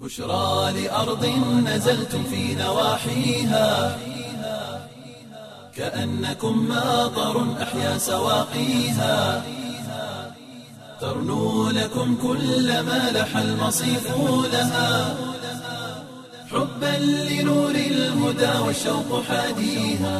بشرى لأرض نزلتم في نواحيها كأنكم ماطر أحيا سواقيها ترنو لكم كل ما لح المصيف لها حبا لنور الهدى والشوق حاديها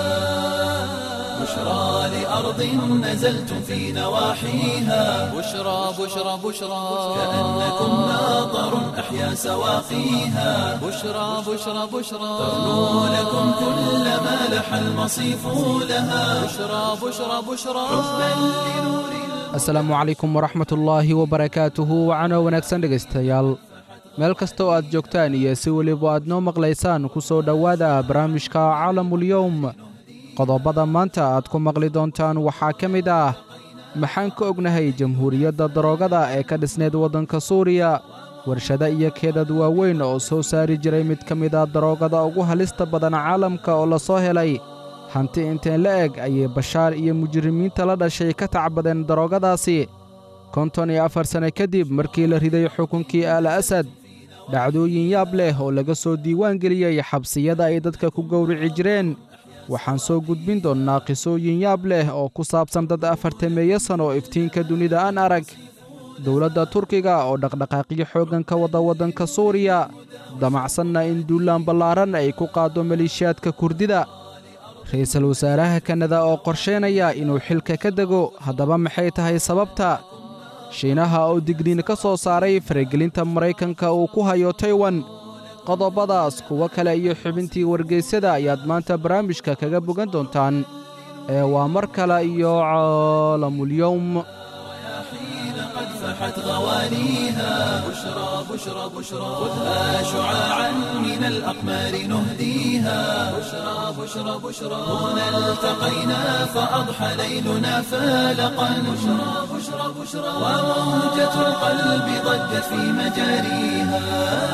بشرى لأرض نزلتم في نواحيها بشرى كأنكم ماطر أحيا سواقيها بشرى ترنو لكم كل ما لح المصيف لها بشرى حبا لنور asalaamu calaykum waraxmatullaahi wabarakaatuhu wacano wanaagsan dhegaystayaal meel kasta oo aad joogtaan iyo si weliba aad noo maqlaysaan ku soo dhowaada barnaamijka caalamulyowm qodobada maanta aad ku maqli doontaan waxaa ka mid ah maxaan ka ognahay jamhuuriyadda daroogada ee ka dhisneed waddanka suuriya warshado iyo keedad waaweyn oo soo saari jiray mid ka mid ah daroogada ugu halista badan caalamka oo la soo helay hanti inteen la eg ayay bashaar iyo mujrimiinta la dhashay ka tacbadeen daroogadaasi 54 sane kadib markii la riday xukunkii al asad dhacdooyin yaab leh oo laga soo diiwaan geliyey xabsiyada ay dadka ku gowrici jireen waxaan soo gudbin doonnaa qisooyin yaab leh oo ku saabsan dad 40 sano oo iftiinka dunida aan arag dowladda turkiga oo dhaqdhaqaaqyo xooggan ka wada waddanka suuriya damacsanna in duulaan ballaaran ay ku qaado maleeshiyaadka kurdida ra'iisul wasaaraha kanada oo qorsheynaya inuu xilka ka dego haddaba maxay tahay sababta shiinaha oo digniin ka soo saaray faragelinta maraykanka uu ku hayo taiwan qodobadaas kuwo kale iyo xubintii wargeysyada ayaad maanta barnaamijka kaga bogan doontaan ee waa mar kale iyo caalamulyowm حين قد فحت غوانيها بشرى خذها شعاعا من الأقمار نهديها بشرى هنا التقينا فأضحى ليلنا فالقا بشرى وموجة القلب ضجت في مجاريها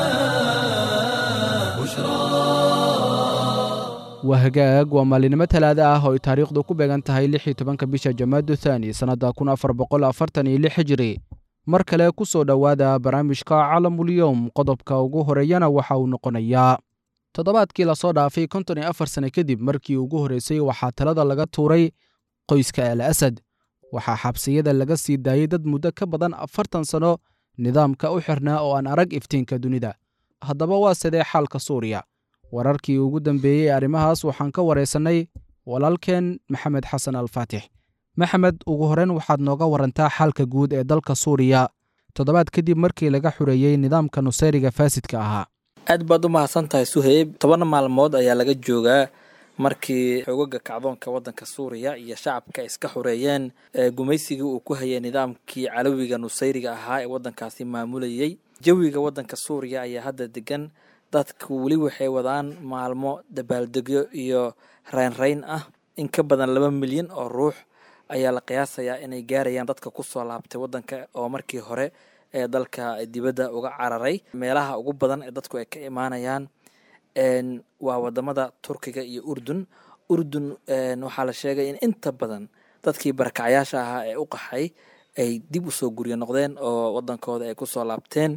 waa hagaag waa maalinimo talaada ah oo ay taariikhdu ku beegan tahay 16 bisha jamaadu thaani sannadda 1446 hijri mar kale ku soo dhowaada barnaamijka caalamulyowm qodobka ugu horeeyana waxa uu noqonayaa toddobaadkii la soo dhaafay 54 sane kadib markii ugu horreysay waxaa talada laga tuuray qoyska al asad waxaa xabsiyada laga sii daayey dad muddo ka badan 40 sano nidaamka u xirnaa oo aan arag iftiinka dunida haddaba waa sidee xaalka suuriya wararkii ugu dambeeyey ee arrimahaas waxaan ka wareysannay walaalkeen maxamed xasan alfaatix maxamed ugu horreyn waxaad nooga warantaa xaalka guud ee dalka suuriya toddobaad kadib markii laga xureeyey nidaamka nusayriga faasidka ahaa aad baad u mahadsan tahay suheyb 10 maalmood ayaa laga joogaa markii xoogagga kacdoonka waddanka suuriya iyo shacabka iska xureeyeen gumaysigii uu ku hayay nidaamkii calawiga nusayriga ahaa ee waddankaasi maamulayey jawiga waddanka suuriya ayaa hadda degan dadku weli waxay wadaan maalmo dabaaldegyo iyo raynrayn ah in ka badan 2 milyan oo ruux ayaa la qiyaasayaa inay gaarayaan dadka ku soo laabtay waddanka oo markii hore ee dalka dibadda uga cararay meelaha ugu badan ee dadku ay ka imaanayaan waa wadamada turkiga iyo urdun waxaa la sheegay in inta badan dadkii barakacyaasha ahaa ee u qaxay ay dib u soo guryo noqdeen oo waddankooda ay ku soo laabteen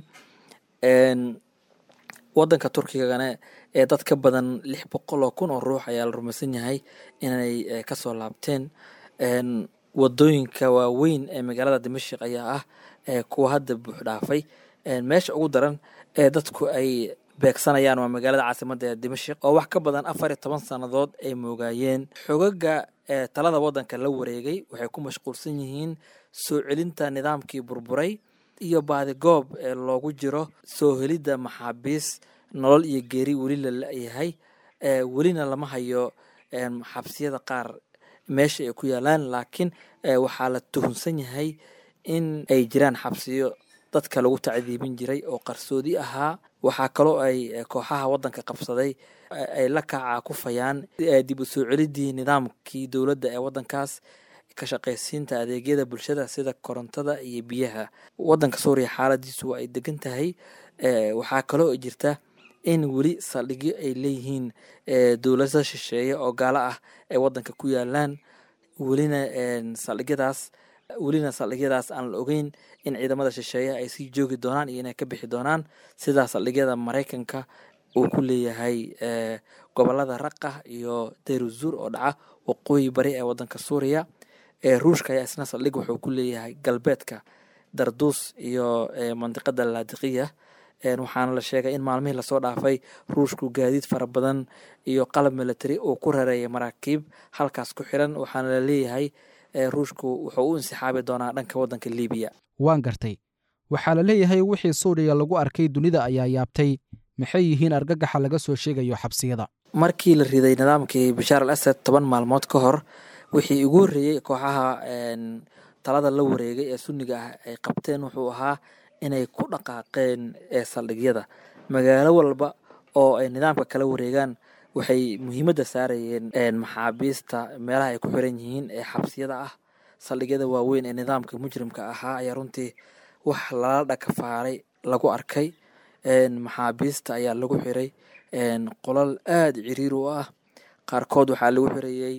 waddanka turkigana ee dad ka badan 600,000 oo ruux ayaa la rumaysan yahay inay kasoo laabteen wadooyinka waaweyn ee magaalada dimashq ayaa ah kuwa hadda buux dhaafay meesha ugu daran ee dadku ay beegsanayaan waa magaalada caasimadda ee dimashq oo wax ka badan 14 sannadood ay moogaayeen xogaga talada waddanka la wareegay waxay ku mashquulsan yihiin soo celinta nidaamkii burburay iyo baadigoob ee loogu jiro soo helidda maxaabiis nolol iyo geeri weli la la'yahay welina lama hayo xabsiyada qaar meesha ay ku yaalaan laakiin waxaa la tuhunsan yahay in ay jiraan xabsiyo dadka lagu tacdiibin jiray oo qarsoodi ahaa waxaa kaloo ay kooxaha waddanka qabsaday ay la kaca ku fayaan dib u soo celidii nidaamkii dowladda ee waddankaas ka shaqaysiinta adeegyada bulshada sida korontada iyo biyaha waddanka suuriya xaaladiisu waa ay degan tahay waxaa kaloo jirta in weli saldhigyo ay leeyihiin dowlada shisheeye oo gaalo ah ay waddanka ku yaalaan welina saldhigyadaas welina saldhigyadaas aan la ogeyn in ciidamada shisheeye ay sii joogi doonaan iyo inay ka bixi doonaan, sidaa saldhigyada Maraykanka uu ku leeyahay gobolada Raqqa iyo Deir ez-Zor oo dhaca waqooyi bari ee wadanka Suuriya. Ruushka ayaa isna saldhig wuxuu ku leeyahay galbeedka Darduus iyo mandiqada Laadiqiya. Waxaana la sheegay in maalmihii lasoo dhaafay Ruushku gaadiid fara badan iyo qalab military uu ku rareeyay maraakiib halkaas ku xiran. Waxaana la leeyahay Ruushku wuxuu u insixaabi doonaa dhanka wadanka Liibiya. waan gartay. waxaa la leeyahay wixii Suuriya lagu arkay dunida ayaa yaabtay. maxay yihiin argagaxa laga soo sheegayo xabsiyada? Markii la riday nidaamkii Bashaar al-Assad 10 maalmood ka hor, wixii ugu horreeyay kooxaha talada la wareegay ee Sunniga ah ay qabteen wuxuu ahaa inay ku dhaqaaqeen saldhigyada. Magaalo walba oo ay nidaamka kala wareegaan waxay muhiimadda saarayeen maxaabiista meelaha ay ku xiran yihiin ee xabsiyada ah. Saldhigyada waaweyn ee nidaamka mujrimka ahaa ayaa runtii wax lala dhakafaaray lagu arkay. Maxaabiista ayaa lagu xiray qolal aad ciriir u ah. Qaarkood waxaa lagu xirayay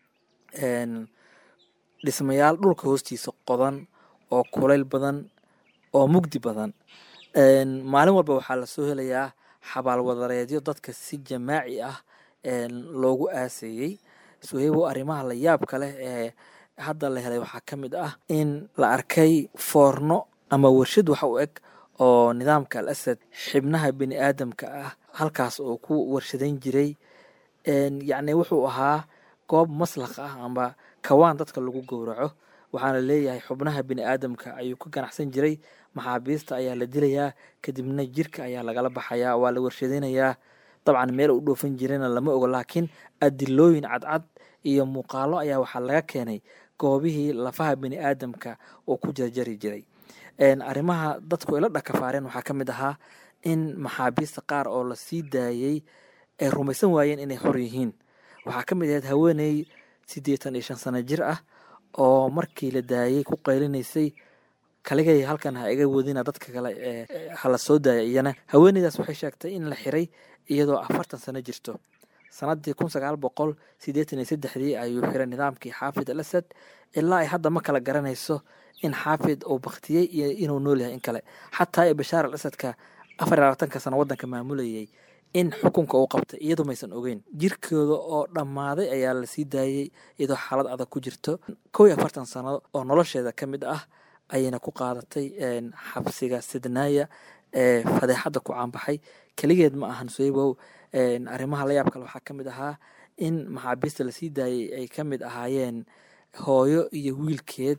dhismayaal dhulka hoostiisa qodan oo kulayl badan oo mugdi badan. Maalin walba waxaa lasoo helayaa xabaal wadareedyo dadka si jamaaci ah loogu aaseeyey. Suhaybo, arrimaha la yaabka leh ee hadda la helay waxaa ka mid ah in la arkay foorno ama warshad wax u eg oo nidaamka al-Assad xibnaha bini aadamka ah halkaas oo ku warshadayn jiray. Yacni wuxuu ahaa goob maslakh ah ama kawaan dadka lagu gowraco. waxaana leeyahay xubnaha bini aadamka ayuu ka ganacsan jiray. Maxaabiista ayaa la dilayaa, kadibna jirka ayaa lagala baxayaa, waa la warshadaynayaa. dabcan meel u dhoofin jirayna lama ogo, laakiin adilooyin cadcad iyo muuqaalo ayaa waxaa laga keenay goobihii lafaha bini aadamka oo ku jarjari jiray. Arrimaha dadku ila dhakafaareen waxaa ka mid ahaa in maxaabiista qaar oo la sii daayay ay rumaysan waayeen inay xor yihiin. waxaa ka mid ahayd haweeney 85 sano jir ah oo markii la daayay ku qaylinaysay, kaligay halkan ha iga wadina, dadka kale hala soo daaya iyana. Haweeneydaas waxay sheegtay in la xiray iyadoo 40 sano jirto. sanadii 1983 ayuu xiray nidaamkii Xaafid al-Assad. ilaa ay hadda ma kala garanayso in Xaafid uu baktiyey iyo inuu nool yahay in kale. xataa Bashaar al-Assadka 24 sano wadanka maamulayay in xukunka uu qabtay iyadoo maysan ogeyn. jirkooda oo dhammaaday ayaa la sii daayay iyadoo xaalad adag ku jirto. 41 sano oo nolosheeda ka mid ah ayayna ku qaadatay xabsiga Sidnaaya ee fadeexadda ku caanbaxay. keligeed ma ahan Suhaybow. arrimaha la yaab kale waxaa ka mid ahaa in maxaabiista la sii daayay ay ka mid ahaayeen hooyo iyo wiilkeed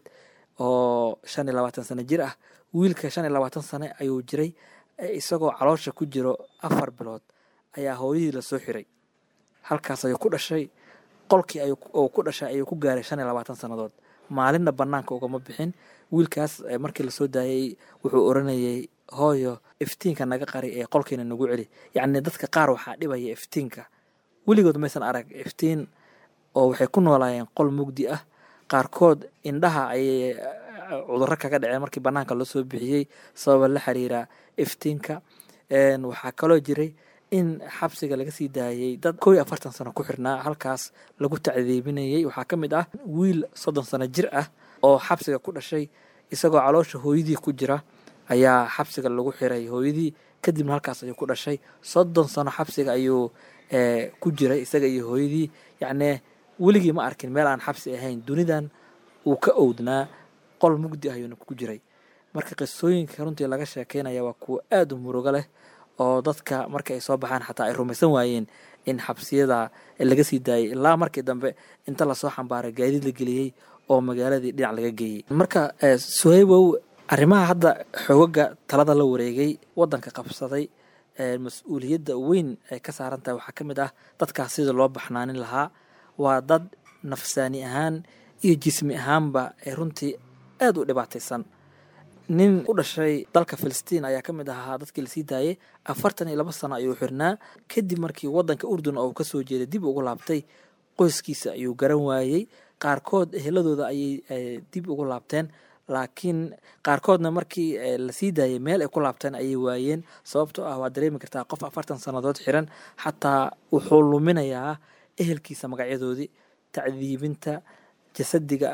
oo 25 sano jir ah. wiilka 25 sano ayuu jiray, isagoo caloosha ku jiro 4 bilood ayaa hooyadii lasoo xiray. halkaas ayuu ku dhashay. qolkii oo ku dhashay ayuu ku gaaray 25 sannadood. maalinna bannaanka ugama bixin. wiilkaas markii lasoo daayay wuxuu oranayay, hooyo, iftiinka naga qari ee qolkiina nagu celi. yacni dadka qaar waxaa dhibaya iftiinka. weligood maysan arag iftiin oo waxay ku noolaayeen qol mugdi ah. qaarkood indhaha ayay cudurro kaga dhaceen markii bannaanka loo soo bixiyey sababa la xiriira iftiinka. waxaa kaloo jiray in xabsiga laga sii daayay dad 41 sano ku xirnaa, halkaas lagu tacdiibinayay. waxaa ka mid ah wiil 30 sano jir ah oo xabsiga ku dhashay isagoo caloosha hooyadii ku jira ayaa xabsiga lagu xiray hooyadii, kadibna halkaas ayuu ku dhashay. 30 sano xabsiga ayuu ku jiray isaga iyo hooyadii. yacni weligii ma arkin meel aan xabsi ahayn. dunidan uu ka owdnaa, qol mugdi ayuuna ku jiray. marka qisooyinka runtii laga sheekeynaya waa kuwo aad u murugo leh oo dadka marka ay soo baxaan xataa ay rumaysan waayeen in xabsiyada laga sii daayay, ilaa markii dambe inta lasoo xambaaray gaadiid la geliyey oo magaaladii dhinac laga geeyey. marka Suhaybow, arrimaha hadda xoogagga talada la wareegay wadanka qabsaday mas-uuliyadda weyn ay ka saaran tahay waxaa ka mid ah dadkaas sida loo baxnaanin lahaa. waa dad nafsaani ahaan iyo jismi ahaanba ay runtii aad u dhibaataysan. nin u dhashay dalka Filistiin ayaa ka mid ahaa dadkii la sii daayay. 42 sano ayuu xirnaa. kadib markii wadanka Urdun oo ka soo jeeday dib ugu laabtay, qoyskiisa ayuu garan waayey. qaarkood eheladooda ayay dib ugu laabteen, laakiin qaarkoodna markii la sii daayay meel ay ku laabteen ayay waayeen. sababtoo ah waa dareemi kartaa qof 40 sannadood xiran xataa wuxuu luminayaa ehelkiisa magacyadoodii. tacdiibinta jasadiga ah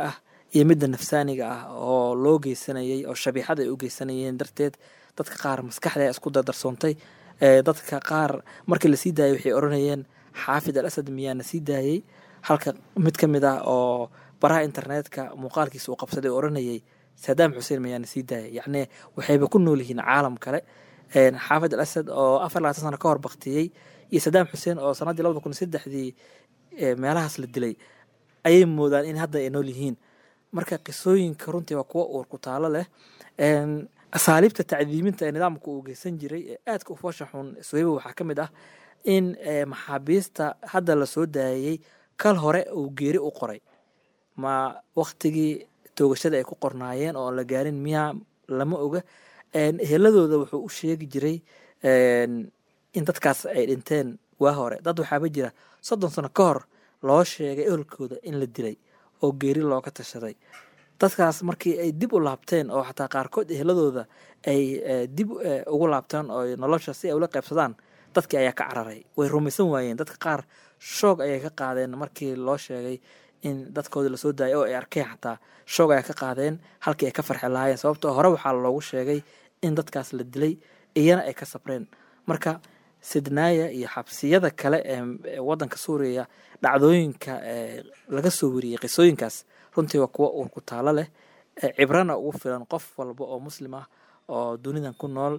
iyo midda nafsaaniga ah oo loo geysanayay oo shabiixada ay u geysanayeen darteed dadka qaar maskaxda ay isku dardarsoontay. Dadka qaar markii lasii daayay waxay oranayeen xaafid al asad miyaana sii daayay, halka mid ka mid ah oo baraha internetka muuqaalkiisa uu qabsaday oranayay sadaam xuseen miyaana sii daayay. yacni waxayba ku nool yihiin caalam kale. xaafid al asad oo 24 sano ka hor baktiyey iyo sadaam xuseen oo sanadii 2003 meelahaas la dilay ayay moodaan in hadda ay nool yihiin. marka qisooyinka runtii waa kuwa uur ku taalo leh. asaaliibta tacdiiminta ee nidaamka uu geysan jiray ee aadka u foosha xun Suhaybo waxaa ka mid ah in maxaabiista hadda la soo daayay kal hore uu geeri u qoray. ma waqtigii toogashada ay ku qornaayeen oo la gaarin miyaa lama oga. eheladooda wuxuu u sheegi jiray in dadkaas ay dhinteen waa hore. dad waxaaba jira 30 sano ka hor loo sheegay ehelkooda in la dilay oo geeri looga tashaday. dadkaas markii ay dib u laabteen oo xataa qaarkood eheladooda ay dib ugu laabtaan oo nolosha si ay ula qaybsadaan, dadkii ayaa ka cararay. way rumaysan waayeen. dadka qaar shoog ayay ka qaadeen markii loo sheegay in dadkooda lasoo daayay oo ay arkeen xataa shoog ayay ka qaadeen halkii ay ka farxi lahaayeen, sababtoo hore waxaa loogu sheegay in dadkaas la dilay iyana ay ka sabreen. marka sidnaaya iyo xabsiyada kale ee wadanka Suuriya dhacdooyinka laga soo wariyay qisooyinkaas runtii waa kuwa uur ku taalo leh, cibrana ugu filan qof walba oo muslim ah oo dunidan ku nool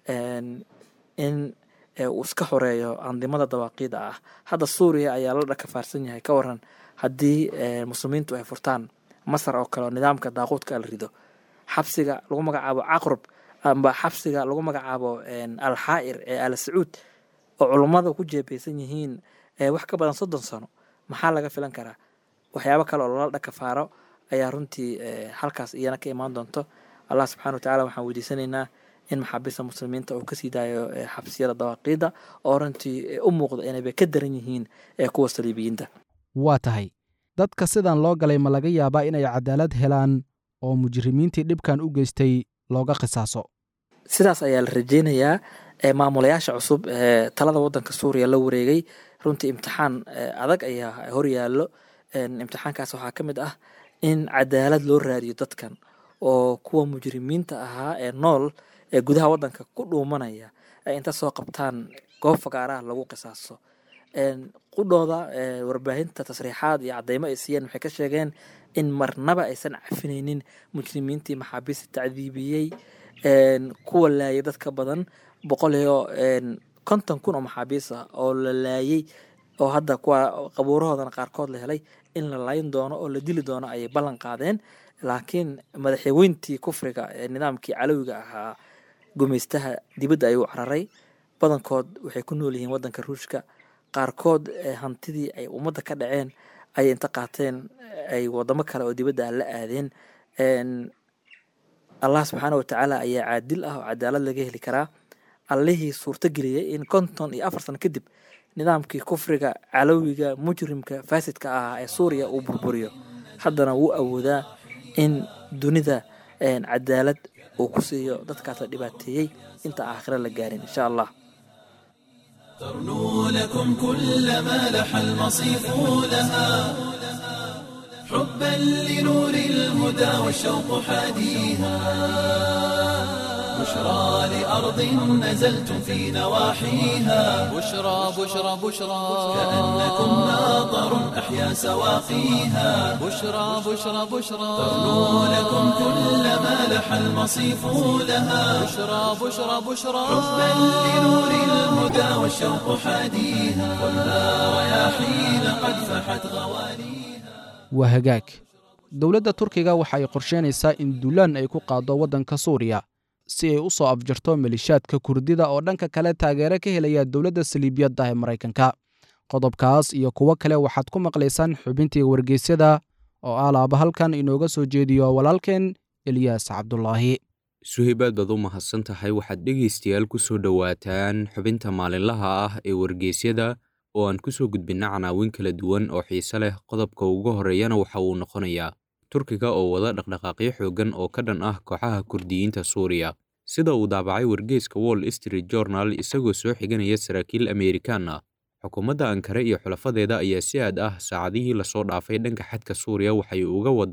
in uu iska xoreeyo andimada dawaaqiida ah. hadda Suuriya ayaa la dhakafaarsan yahay. ka waran haddii muslimiintu ay furtaan Masar oo kale nidaamka daaquudka la rido, xabsiga lagu magacaabo Aqrab amba xabsiga lagu magacaabo Al-Xaa'ir ee Al Sacuud oo culummada ku jeebeysan yihiin wax ka badan 30 sano, maxaa laga filan karaa? waxyaabo kale oo la dhakafaaro ayaa runtii halkaas iyana ka imaan doonto. Allah subxaanahu wa ta'aala waxaan weydiisanaynaa in maxaabiista muslimiinta uu ka sii daayo xabsiyada dawaaqiida oo runtii u muuqda inay ka daran yihiin kuwa saliibiyiinta. waa tahay dadka sidan loo galay ma laga yaabaa inay cadaalad helaan oo mujrimiintii dhibkan u geystay looga qisaaso? sidaas ayaa la rajeynayaa. maamulayaasha cusub ee talada wadanka Suuriya la wareegay runtii imtixaan adag ayaa hor yaallo. imtixaankaas waxaa ka mid ah in cadaalad loo raadiyo dadkan oo kuwa mujrimiinta ahaa ee nool ee gudaha wadanka ku dhuumanaya ay inta soo qabtaan goob fagaaraha lagu qisaaso. qudhooda warbaahinta tasriixaad iyo cadeymo ay siiyeen waxay ka sheegeen in marnaba aysan cafinaynin mujrimiintii maxaabiista tacdiibiyey, kuwa laayay dadka badan 150,000 oo maxaabiis ah oo la laayay oo hadda kuwa qabuurahoodana qaarkood la helay in la laayin doono oo la dili doono ayay ballan qaadeen. laakiin madaxweyntii kufriga ee nidaamkii calawiga ahaa gumeystaha dibadda ayuu cararay. badankood waxay ku nool yihiin wadanka Ruushka. qaarkood hantidii ay ummadda ka dhaceen ay inta qaateen ay wadamo kale oo dibadda la aadeen. Allah subxaanahu wa ta'aala ayaa caadil ah oo cadaalad laga heli karaa. allihii suurto geliyay in 54 sano kadib nidaamkii kufriga calawiga mujrimka faasidka ah ee Suuriya uu burburiyo, haddana wuu awoodaa in dunida cadaalad uu ku siiyo dadkaas la dhibaateeyey inta aakhira la gaarin insha Allah. ترنو لكم كل ما لح المصيف لها حبا لنور الهدى والشوق حاديها بشرى لأرض نزلتم في نواحيها بشرى بشرى بشرى كأنكم ناظر أحيا سواقيها بشرى بشرى بشرى ترنو لكم كل ما لح المصيف لها بشرى بشرى بشرى حبا لنور الهدى والشوق حاديها والنار رياحين قد فحت غواليها. waa hagaag. dowladda Turkiga waxa ay qorsheynaysaa in duulaan ay ku qaado waddanka Suuriya si ay u soo afjarto malishaadka Kurdida oo dhanka kale taageero ka helaya dowladda Saliibiyadda ee Mareykanka. qodobkaas iyo kuwo kale waxaad ku maqlaysaan xubintii wargeysyada oo alaaba halkan inooga soo jeediyo walaalkeen Ilyas Cabdullaahi. suhaybaad baad u mahadsan tahay. waxaad dhegaystayaal ku soo dhowaataan xubinta maalinlaha ah ee wargeysyada oo aan ku soo gudbinna canaawin kala duwan oo xiise leh. qodobka ugu horreeyana waxa uu noqonayaa Turkiga oo wada dhaqdhaqaaqyo xooggan oo ka dhan ah kooxaha Kurdiyiinta Suuriya. sida uu daabacay wargeyska Wall Street Journal isagoo soo xiganaya saraakiil Ameerikaan ah, xukuumadda Ankara iyo xulafadeeda ayaa si aad ah saacadihii lasoo dhaafay dhanka xadka Suuriya waxay uga wadaa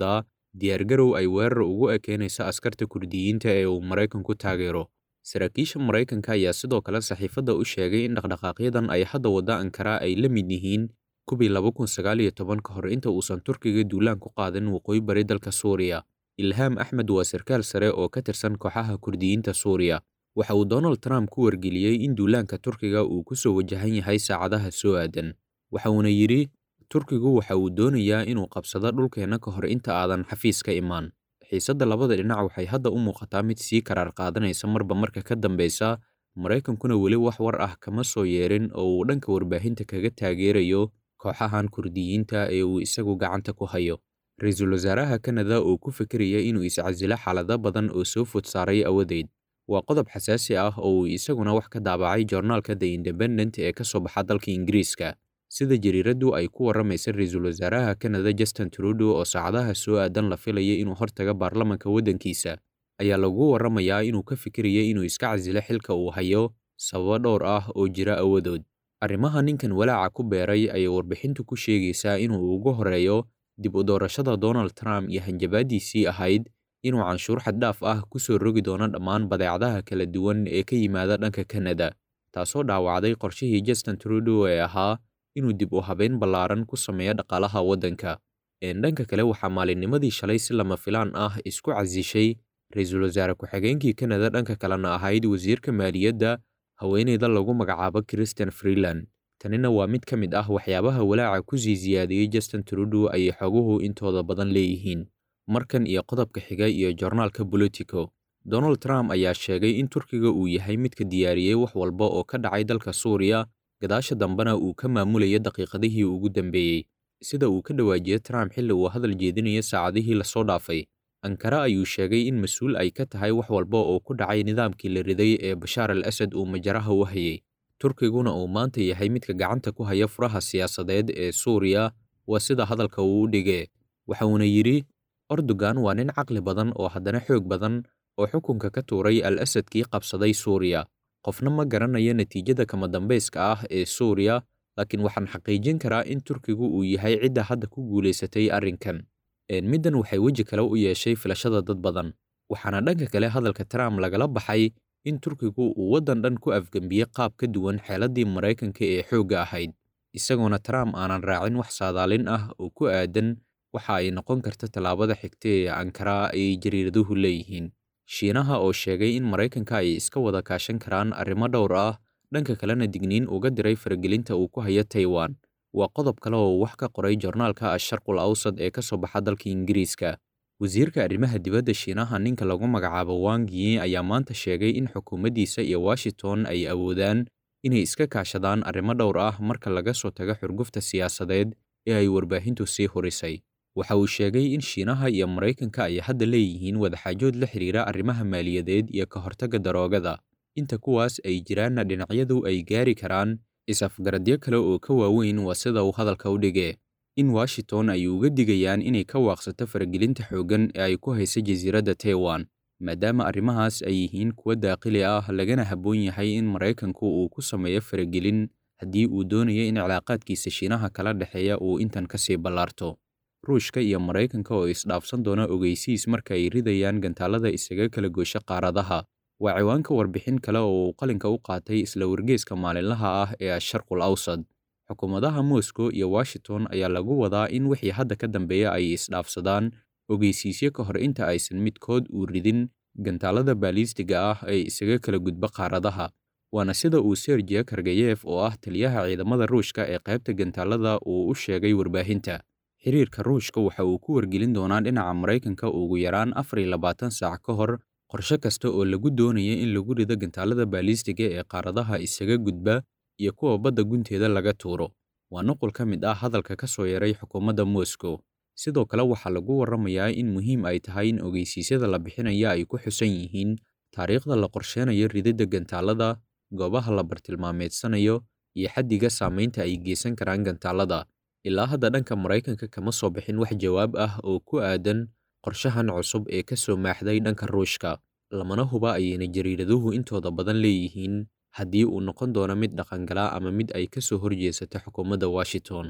diyaargarow ay weerar ugu ekeenayso askarta kurdiyiinta ee uu Maraykanku taageero. Saraakiisha Maraykanka ayaa sidoo kale saxiifadda u sheegay in dhaqdhaqaaqyadan ay hadda wadda Ankara ay la mid yihiin kuwii 2019 ka hor inta uusan Turkiga duulaan ku qaadin waqooyi bari dalka Suuriya. Ilham Axmed waa sarkaal sare oo ka tirsan kooxaha kurdiyiinta Suuriya. Waxa uu Donald Trump ku wargeliyey in duulaanka Turkiga uu ku soo wajahan yahay saacadaha soo aadan. Waxa uuna yidhi, Turkigu waxa uu doonayaa inuu qabsado dhulkeena ka hor inta aadan xafiis ka imaan. Xiisadda labada dhinac waxay hadda u muuqataa mid sii karaar qaadanaysa marba marka ka dambeysa, Maraykankuna weli wax war ah kama soo yeerin oo uu dhanka warbaahinta kaga taageerayo kooxahan kurdiyiinta ee uu isagu gacanta ku hayo. Ra'iisul Wasaaraha Kanada oo ku fikiraya inuu iscasilo xaalado badan oo soo food saaray awadeed. Waa qodob xasaasi ah oo uu isaguna wax ka daabacay joornaalka The Independent ee ka soo baxa dalka Ingiriiska. Sida jariiradu ay ku waramaysa Ra'iisul Wasaaraha Kanada Justin Trudeau oo saacadaha soo aadan la filayay inuu hortaga baarlamaanka waddankiisa, ayaa lagu waramayaa inuu ka fikiraya inuu iska casilo xilka uu hayo sababo dhowr ah oo jira awadood. Arrimaha ninkan walaaca ku beeray ayay warbixintu ku sheegaysaa inuu ugu horeeyo dib u doorashada Donald Trump iyo hanjabaadiisii ahayd inuu canshuur xad dhaaf ah ku soo rogi doono dhammaan badeecadaha kala duwan ee ka yimaada dhanka Kanada, taasoo dhaawacday qorshihii Justin Trudeau ee ahaa inuu dib u habeyn ballaaran ku sameeyo dhaqaalaha waddanka. Dhanka kale waxaa maalinnimadii shalay si lama filaan ah isku casishay Ra'iisul Wasaare ku-xigeenkii Kanada, dhanka kalena ahayd wasiirka maaliyadda, haweeneyda lagu magacaabo Chrystia Freeland. Tanina waa mid ka mid ah waxyaabaha walaaca ku sii siyaadiyey Justin Trudeau ayay xoguhu intooda badan leeyihiin. Markan iyo qodobka xiga iyo joornaalka Politico. Donald Trump ayaa sheegay in Turkiga uu yahay midka diyaariyey wax walba oo ka dhacay dalka Suuriya, gadaasha dambena uu ka maamulaya daqiiqadihii ugu dambeeyey. Sida uu ka dhawaajiyey Trump xilli uu hadal jeedinaya saacadihii la soo dhaafay, Ankara ayuu sheegay in mas'uul ay ka tahay wax walba oo ku dhacay nidaamkii la riday ee Bashar al-Assad uu majaraha u hayay. Turkiguna uu maanta yahay midka gacanta ku haya furaha siyaasadeed ee Suuriya, waa sida hadalka uu u dhigay. Waxa uuna yidhi, Erdogan waa nin caqli badan oo haddana xoog badan oo xukunka ka tuuray al-Assadkii qabsaday Suuriya. Qofna ma garanayo natiijada kama dambeyska ah ee Suuriya, laakiin waxaan xaqiijin karaa in Turkigu uu yahay cidda hadda ku guulaysatay arrinkan. Middan waxay weji kale u yeeshay filashada dad badan. Waxaana dhanka kale hadalka Trump lagala baxay in Turkigu uu waddan dhan ku afgembiyey qaab ka duwan xeeladii Maraykanka ee xoogga ahayd, isagoona Trump aanan raacin wax saadaalin ah oo ku aadan waxa ay noqon karta tallaabada xigta ee Ankara ay jariiraduhu leeyihiin. Shiinaha oo sheegay in Maraykanka ay iska wada kaashan karaan arrimo dhowr ah, dhanka kalena digniin uga diray faragelinta uu ku hayo Taiwan. Waa qodob kale oo wax ka qoray joornaalka Ash-Sharqul Awsad ee ka soo baxa dalka Ingiriiska. Wasiirka arrimaha dibadda Shiinaha ninka lagu magacaabo Wang Yi ayaa maanta sheegay in xukuumaddiisa iyo Washington ay awoodaan inay iska kaashadaan arrimo dhowr ah marka laga soo tago xurgufta siyaasadeed ee ay warbaahintu sii hurisay. Waxa uu sheegay in Shiinaha iyo Maraykanka ay hadda leeyihiin wadaxaajood la xiriira arrimaha maaliyadeed iyo ka hortagga daroogada. Inta kuwaas ay jiraanna dhinacyadu ay gaari karaan is-afgaradyo kale oo ka waaweyn, waa sida uu hadalka u dhigay. In Washington ay uga digayaan inay ka waaqsato faragelinta xooggan ee ay ku hayso jasiiradda Taiwan, maadaama arrimahaas ay yihiin kuwo daaqili ah lagana habboon yahay in Maraykanku uu ku sameeyo faragelin haddii uu doonayo in cilaaqaadkiisa Shiinaha kala dhexeeya uu intan ka sii ballaarto. Ruushka iyo Maraykanka oo isdhaafsan doona ogeysiis marka ay ridayaan gantaalada isaga kala goosha qaaradaha. Waa ciwaanka warbixin kale oo uu qalinka u qaatay isla wargeyska maalinlaha ah ee Ash-Sharqul Awsad. Xukuumadaha Moscow iyo Washington ayaa lagu wadaa in wixii hadda ka dambeeya ay isdhaafsadaan ogeysiisyo ka hor inta aysan midkood u ridin gantaalada baalistiga ah ee isaga kala gudba qaaradaha. Waana sida uu Sergey Kargayev oo ah taliyaha ciidamada Ruushka ee qaybta gantaalada uu u sheegay warbaahinta. Xiriirka Ruushka waxa uu ku wargelin doonaa dhinaca Maraykanka ugu yaraan 24 saac ka hor qorshe kasta oo lagu doonayo in lagu rido gantaalada baalistiga ee qaaradaha isaga gudba iyo kuwa badda gunteeda laga tuuro. Waa nuqul ka mid ah hadalka ka soo yeeray xukuumadda Moscow. Sidoo kale waxaa lagu waramayaa in muhiim ay tahay in ogeysiisyada la bixinaya ay ku xusan yihiin taariikhda la qorsheynayo rididda gantaalada, goobaha la bartilmaameedsanayo, iyo xaddiga saamaynta ay geysan karaan gantaalada. Ilaa hadda dhanka Maraykanka kama soo bixin wax jawaab ah oo ku aadan qorshahan cusub ee ka soo maaxday dhanka Ruushka. Lamana huba ayayna jariiraduhu intooda badan leeyihiin haddii uu noqon doono mid dhaqangala ama mid ay ka soo horjeesato xukuumadda Washington.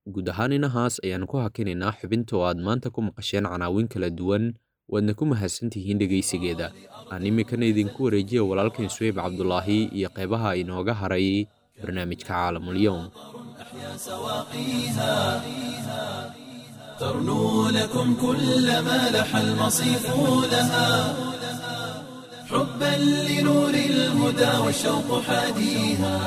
guud ahaan inahaas ayaan ku hakinaynaa xubinta oo aad maanta ku maqasheen canaawin kala duwan waadna ku mahadsantihiin dhegaysigeeda aan iminkana idinku wareejiya walaalkan suweyb cabdulaahi iyo qeybaha inooga haray barnaamijka caalamulyoom ترنو لكم كل ما لح المصيف لها حبا لنور الهدى والشوق حاديها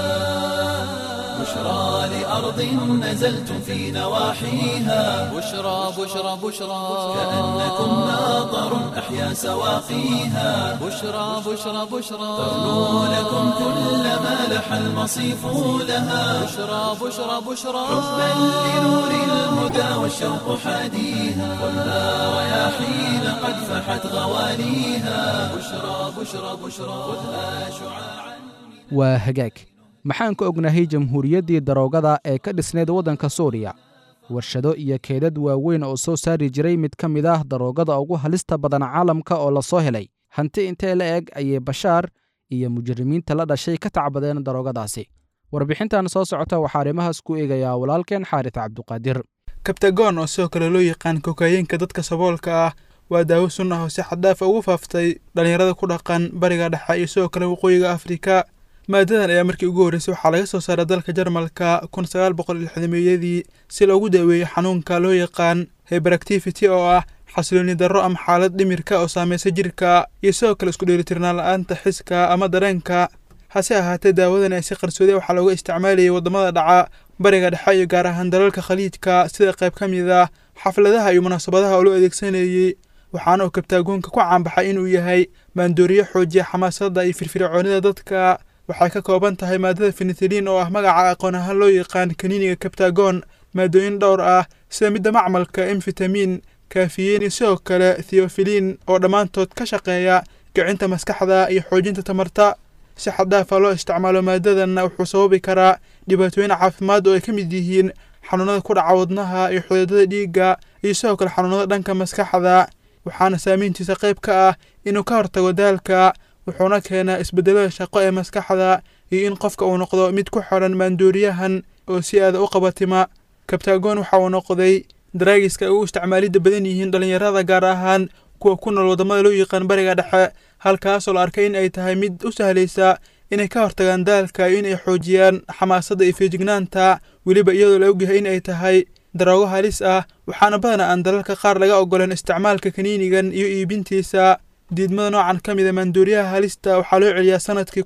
بشرى لأرض نزلتم في نواحيها بشرى بشرى بشرى كأنكم ناظر أحيا سواقيها بشرى بشرى بشرى ترنو لكم كل ما لح المصيف لها بشرى بشرى بشرى حبا لنور الهدى والشوق حاديها خذها رياحين قد فحت غواليها بشرى بشرى بشرى خذها شعاعا waa hagaag maxaan ka ognahay jamhuuriyaddii daroogada ee ka dhisneed waddanka suuriya warshado iyo keedad waaweyn oo soo saari jiray mid ka mid ah daroogada ugu halista badan caalamka oo la soo helay hanti intee la eg ayay bashaar iyo mujrimiinta la dhashay ka tacbadeen daroogadaasi warbixintan soo socota waxaa arrimahaas ku eegayaa walaalkeen xaaris cabduqaadir kabtagoon oo sidoo kale loo yaqaan kokaayinka dadka saboolka ah waa daawo sun ah oo si xad-dhaaf ugu faaftay dhallinyarada ku dhaqan bariga dhexe iyo sidoo kale waqooyiga afrika maadadan ayaa markii ugu horreysay waxaa laga soo saaray dalka jarmalka 1960meeyadii si loogu daaweeyo xanuunka loo yaqaan hyperactivity oo ah xasilooni darro ama xaalad dhimirka oo saamaysa jirka iyo sidoo kale isku dheelitirnaan la-aanta xiska ama dareenka hase ahaatee daawadan ay si qarsoodee waxaa looga isticmaalayay waddamada dhaca bariga dhexe iyo gaar ahaan dalalka khaliijka sida qayb ka mid ah xafladaha iyo munaasabadaha oo loo adeegsanayey waxaana uu kabtaagoonka ku caanbaxay inuu yahay maandooriyo xoojiya xamaasadda iyo firfircoonida dadka waxay ka kooban tahay maadada fenitiliin oo ah magaca aqoon ahaan loo yaqaan kaniiniga kabtaagoon maadooyin dhowr ah sida midda macmalka emfitamiin kaafiyiin iyo sidoo kale theofiliin oo dhammaantood ka shaqeeya kicinta maskaxda iyo xoojinta tamarta si xaddaafa loo isticmaalo maadadanna wuxuu sababi karaa dhibaatooyin caafimaad oo ay ka mid yihiin xanuunada ku dhaca wadnaha iyo xididdada dhiigga iyo sidoo kale xanuunada dhanka maskaxda waxaana saamayntiisa qayb ka ah inuu ka hortago daalka wuxuuna keenaa isbeddelada shaqo ee maskaxda iyo in qofka uu noqdo mid ku xiran maandooriyahan oo si aada u qabatima kabtaagoon waxa uu noqday daraagiska ay u isticmaalidda badan yihiin dhallinyarada gaar ahaan kuwa ku nool waddamada loo yaqaan bariga dhexe halkaasoo la arkay in ay tahay mid u sahlaysa inay ka hortagaan daalka iyo in ay xoojiyaan xamaasadda iyo feejignaanta weliba iyadoo la ogyahay in ay tahay daroogo halis ah waxaana badanaa aan dalalka qaar laga ogolan isticmaalka kaniinigan iyo iibintiisa diidmada noocan ka mid a maandooriyaha halista waxaa loo celiyaa sanadkii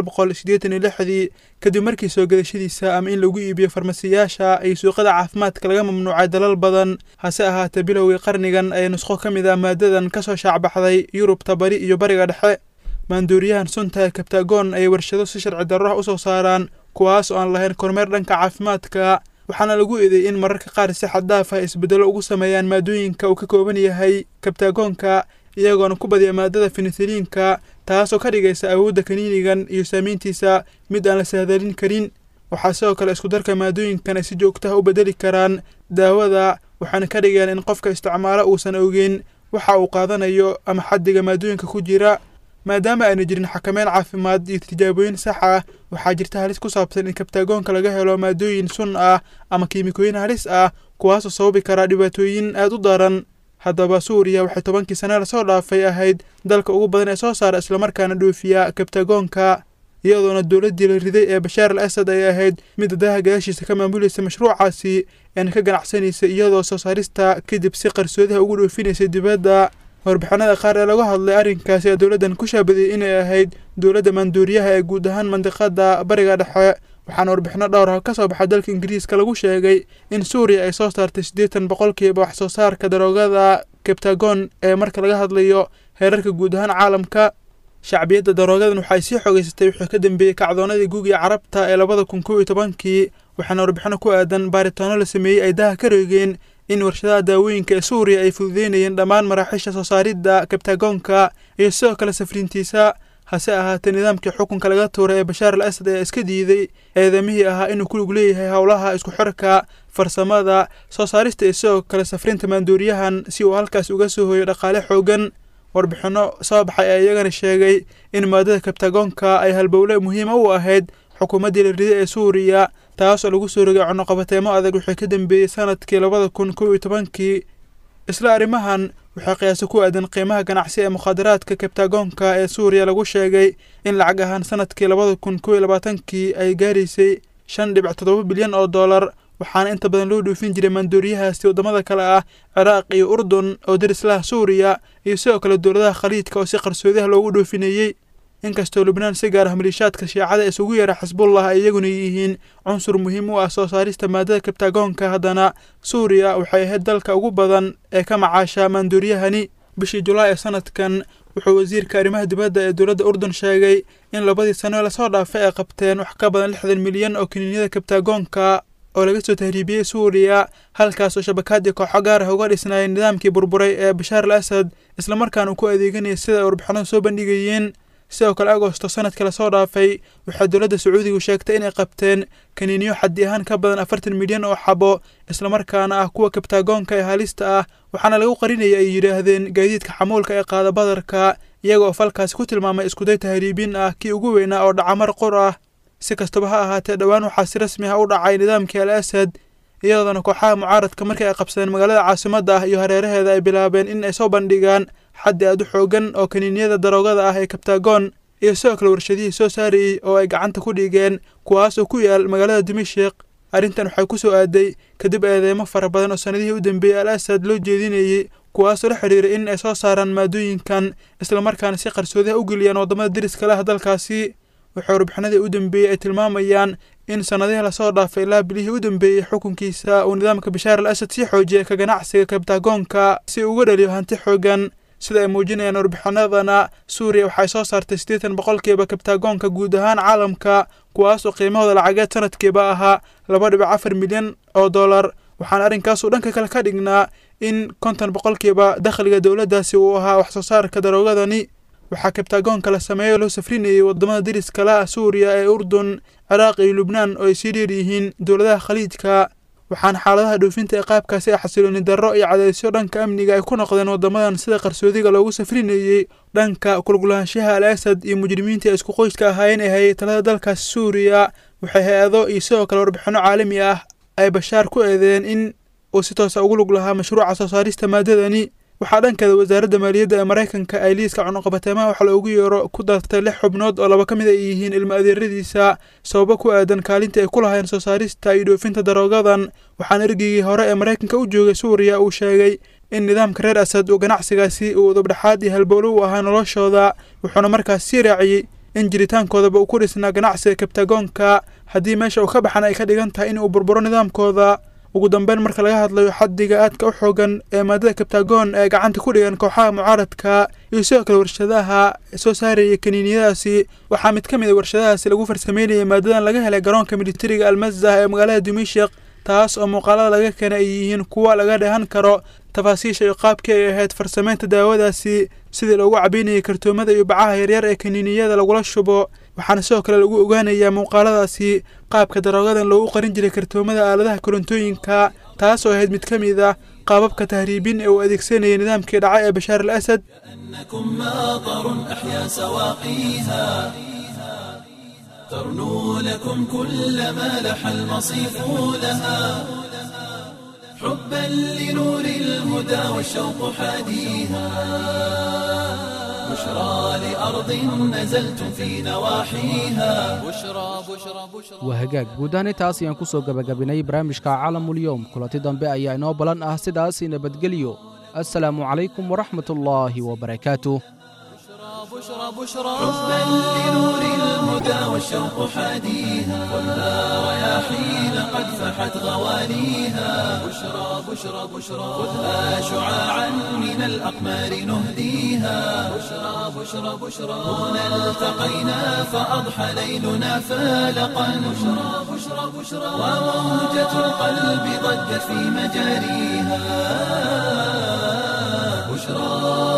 1986 kadib markii soo gadashadiisa ama in lagu iibiyo farmasiyaasha iyo suuqada caafimaadka laga mamnuucay dalal badan hase ahaatee bilowgii qarnigan ayaa nusqo ka mid ah maadadan ka soo shaacbaxday yurubta bari iyo bariga dhexe maandooriyahan sunta ee kabtaagoon ayay warshado si sharci darro u soo saaraan kuwaas oo aan lahayn kormeer dhanka caafimaadka waxaana lagu eeday in mararka qaar si xad-dhaaf ah isbeddelo ugu sameeyaan maadooyinka uu ka kooban yahay kabtaagoonka iyagoona ku badiya maadada fenitiliinka taasoo ka dhigaysa awoodda kaniinigan iyo saamayntiisa mid aan la sahdalin karin waxaa sidoo kale isku darka maadooyinkan ay si joogtaha u beddeli karaan daawada waxaana ka dhigayaan in qofka isticmaalo uusan ogeyn waxa uu qaadanayo ama xaddiga maadooyinka ku jira maadaama aanu jirin xakameyn caafimaad iyo tijaabooyin sax ah waxaa jirta halis ku saabsan in kabtaagoonka laga helo maadooyin sun ah ama kiimikooyin halis ah kuwaasoo sababi karaa dhibaatooyin aad u daran haddaba suuriya waxay 10kii sane lasoo dhaafay ahayd dalka ugu badan ee soo saara islamarkaana dhoofiya kabtaagoonka iyadoona dowladdii la riday ee bashaar al asad ay ahayd midda daaha gadaashiisa ka maamulaysa mashruucaasi eena ka ganacsanaysa iyadoo soo saarista kadib si qarsoodiha ugu dhoofinaysa dibadda warbixinada qaar ee laga hadlay arrinkaasi ee dowladdan ku shaabadiyey inay ahayd dowladda maandooriyaha ee guud ahaan mandiqada bariga dhexe waxaana warbixino dhowr ah ka soo baxay dalka ingiriiska lagu sheegay in suuriya ay soo saartay 80% wax soo saarka daroogada kabtaagoon ee marka laga hadlayo heerarka guud ahaan caalamka shacbiyadda daroogadan waxay sii xogeysatay wixii ka dambeeyey kacdoonadii guugiga carabta ee 2011 waxaana warbixino ku aadan baaritaano la sameeyey ay daha ka roogeen in warshadaha daawooyinka ee suuriya ay fududeynayeen dhammaan maraaxiisha soo saaridda kabtaagoonka iyo sidoo kale safriintiisa hase ahaatee nidaamkii xukunka laga tuuray ee bashaar al asad ayaa iska diiday eedamihii ahaa inuu ku lug leeyahay howlaha isku xirka farsamada soo saarista iyo sidoo kale safrinta maandooriyahan si uu halkaas uga soo hooyo dhaqaale xoogan warbixino soo baxay ayaa iyagana sheegay in maadada kabtaagoonka ay halbowle muhiima u ahayd xukuumaddii la riday ee suuriya taas oo lagu soo rogay cunaqabateemo adag wixii ka dambeeyey sanadkii 2011 isla arrimahan waxaa qiyaasa ku aadan qiimaha ganacsi ee mukhaadaraadka kabtaagoonka ee Suuriya lagu sheegay in lacag ahaan sanadkii 2012 ay gaaraysay 5.7 bilyan oo dollar waxaana inta badan loo dhoofin jiray maandooriyahaasi wadamada kale ah Ciraaq iyo Urdun oo daris la Suuriya iyo sidoo kale dowladaha khaliidka oo si qarsoodi ah loogu dhoofinayay inkastoo Lubnaan si gaar ah maleeshiyaadka Shiicada isugu yeera Xisbullah ay iyaguna yihiin cunsur muhiim u ah soo saarista maadada kabtaagoonka haddana Suuriya waxay ahayd dalka ugu badan ee ka macaasha maandooriyahani bishii Julaay ee sanadkan wuxuu wasiirka arrimaha dibadda ee dowladda Urdun sheegay in labadii sano la soo dhaafay ay qabteen wax ka badan 60 milyan oo kiniiniyada kabtaagoonka oo laga soo tahriibiyay Suuriya halkaas oo shabakad kooxo gaar ah uga dhisnay nidaamkii burburay ee Bashar al-Assad isla markaana uu ku adeeganayay sida warbixino soo bandhigayeen sidoo kale Agoosto sanadkii la soo dhaafay waxaa dowladda Sacuudiga sheegtay inay qabteen kaniiniyo xaddi ahaan ka badan 40 milyan oo xabo isla markaana ah kuwa kabtaagoonka ee halista ah waxaana lagu qarinayay ay yiraahdeen gaadiidka xamuulka ee qaada badarka iyagoo falkaasi ku tilmaamay isku day tahriibin ah kii ugu weynaa oo dhacamar qor ah si kastaba ha ahaatee dhawaan waxaa si rasmi ah u dhacay nidaamkii al-Assad iyadoo kooxaha mucaaradka markii ay qabsadeen magaalada caasimadda ah iyo hareeraheeda ay bilaabeen in ay soo bandhigaan xaddi aad u xoogan oo kaniiniyada daroogada ah ee kabtaagoon iyo sidoo kale warshadihii soo saarayay oo ay gacanta ku dhigeen kuwaas oo ku yaal magaalada Dimashq arrintan waxay ku soo aaday kadib eedeymo fara badan oo sanadihii u dambeeyay al-Assad loo jeedinayay kuwaas oo la xiriiray in ay soo saaraan maadooyinkan isla markaana si qarsoodi ah u geliyaan wadamada deriska leh dalkaasi waxay warbixinadii u dambeeyay ay tilmaamayaan in sanadihii la soo dhaafay ilaa bilihii u dambeeyay xukunkiisa uu nidaamka Bashar al-Assad si xoojiyay ka ganacsiga kabtaagoonka si uga dhaliyo hanti xoogan sida ay muujinayaan warbixinadana Suuriya waxay soo saartay 80% kabtaagoonka guud ahaan caalamka kuwaas oo qiimahooda lacageed sanadkiiba ahaa 2.4 milyan oo dollar waxaana arrinkaas uu dhanka kale ka dhignaa in 50% dakhliga dowladdaasi uu ahaa wax soo saarka daroogadani waxaa kabtaagoonka la sameeyay loo safrinayay wadamada deriska la Suuriya ee Urdun Ciraaq iyo Lubnaan oo ay sii dheer yihiin dowladaha khaliidka waxaan xaaladaha dhoofinta ee qaabkaasi xasilooni darro iyo cadaysyo dhanka amniga ay ku noqdeen wadamadan sida qarsoodiga loogu safrinayay dhanka kulgulaanshaha al-Assad iyo mujrimiinta isku qoyska ahaayeen ee hayay talada dalka Suuriya waxay hay'ado iyo sidoo kale warbixino caalami ah ay Bashar ku eedeen in uu si toos ah ugu lug lahaa mashruuca soo saarista maadadani waxaa dhankeeda wasaaradda maaliyadda ee Mareykanka ay liiska cunaqabateemaha waxa loogu yeero ku dartay 6 xubnood oo laba ka mid ah yihiin ilmo adeeradiisa sababo ku aadan kaalinta ay ku lahayn soo saarista iyo dhoofinta daroogadan waxaana ergeygii hore ee Mareykanka u joogay Suuriya uu sheegay in nidaamka reer Assad uu ganacsigaasi uu dabdhaxaad iyo halbowlo u ahaa noloshooda wuxuuna markaas sii raaciyay in jiritaankoodaba uu ku dhisnaa ganacsiga kabtaagoonka haddii meesha uu ka baxan ay ka dhigan tahay in uu burburo nidaamkooda ugu dambeyn marka laga hadlayo xaddiga aadka u xoogan ee maadada kabtaagoon ee gacanta ku dhigan kooxaha mucaaradka iyo sidoo kale warshadaha soo saaraya kaniiniyadaasi waxaa mid ka mid ah warshadahaasi lagu farsameynayay maadadan laga helay garoonka militariga al-Mazah ee magaalada Dimashq taas oo muuqaalada laga keenay ay yihiin kuwa laga dheehan karo tafaasiisha iyo qaabkii ay ahayd farsameynta daawadaasi sidii loogu cabbinayay kartoomada iyo bacaha yaryar ee kaniiniyada lagula shubo waxaana sidoo kale lagu ogaanayaa muuqaaladaasi qaabka daroogadan loogu qarin jiray kartoomada aaladaha korontooyinka taas oo ahayd mid ka mid ah qaababka tahriibin ee uu adeegsanayay nidaamkii dhacay ee Bashar al-Assad أنكم ماطر أحيا سواقيها ترنو لكم كل ما لح المصيف لها حبا لنور الهدى والشوق حاديها بشرى لأرض نزلتم في نواحيها waa hagaag guud ahaan intaas ayaan ku soo gabagabinay barnaamijka caalamulyoom kulanti dambe ayaa inoo balan ah sidaas nabadgelyo assalaamu calaykum waraxmat ullaahi wabarakaatuh حبا لنور الهدى والشوق حاديها خذها رياحين قد فحت غواليها بشرى بشرى بشرى خذها شعاعا من الأقمار نهديها بشرى بشرى بشرى هنا التقينا فأضحى ليلنا فالقا بشرى بشرى بشرى وموجة القلب ضجت في مجاريها بشرى